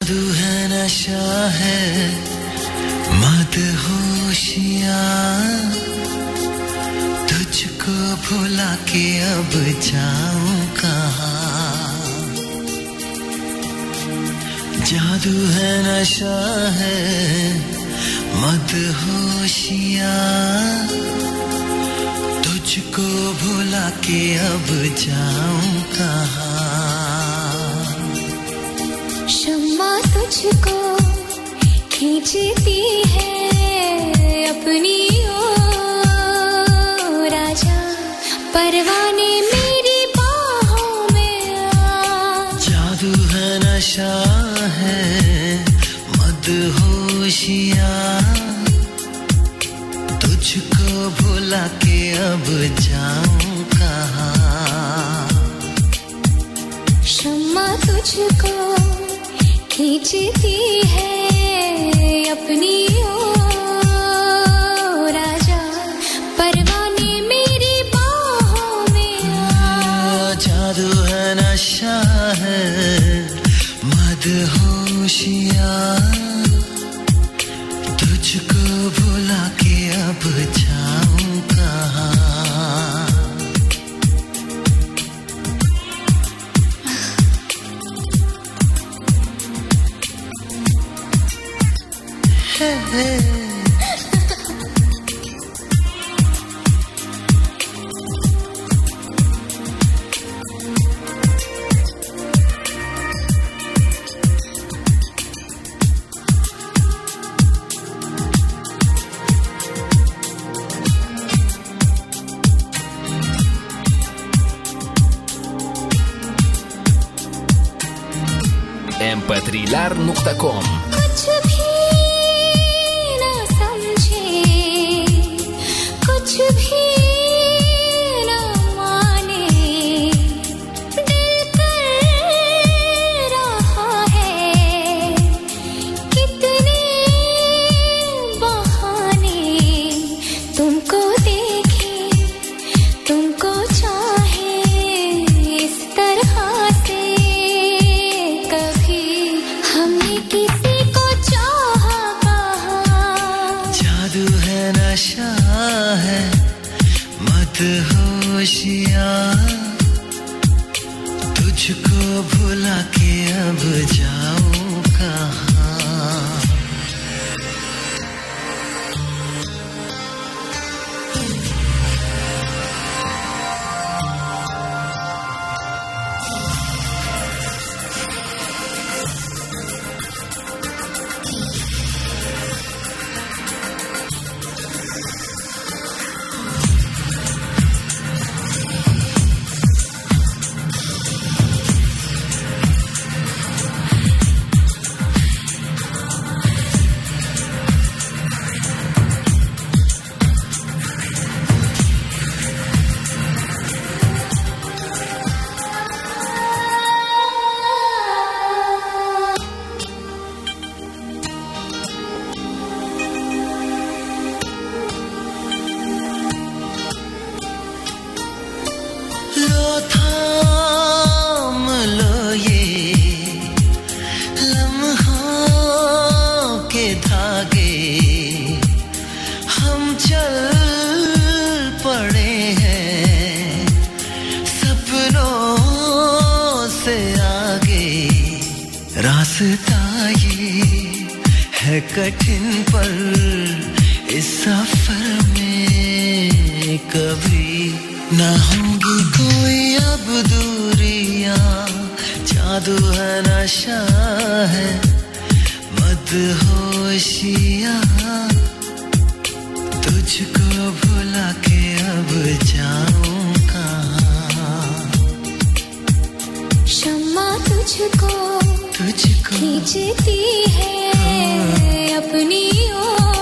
जादू है नशा है मदहोशियाँ तुझको भुला के अब जाऊं कहाँ जादू है नशा है मदहोशियाँ तुझको भुला के अब जाऊं कहाँ शम्मा तुझको खींचती है अपनी ओर आजा परवाने मेरी बाहों में आ जादू है नशा है मदहोशियाँ तुझको भुला के अब जाऊं कहाँ शम्मा तुझको खींचती है अपनी ओर आजा परवाने मेरी बाहों में आ जादू है नशा है मदहोशियाँ तुझको भुला के अब जाऊं कहाँ mp3lar.com कुछ भी ना समझे कुछ भी ना माने दिल कर रहा है कितने बहाने तुमको देखे तुमको चाहे इस तरह से कभी हमने किसी को चाहा कहा जादू है नशा है मदहोशियाँ तुझको भुला के अब जाऊं कहाँ थाम लो ये लम्हों के धागे हम चल पड़े हैं सपनों से आगे रास्ता ये है कठिन पर इस सफर में कभी ना होगी कोई अब दूरियां जादू है नशा है मदहोशियाँ तुझको भुला के अब जाऊं कहाँ शम्मा तुझको तुझको खींचती है अपनी ओर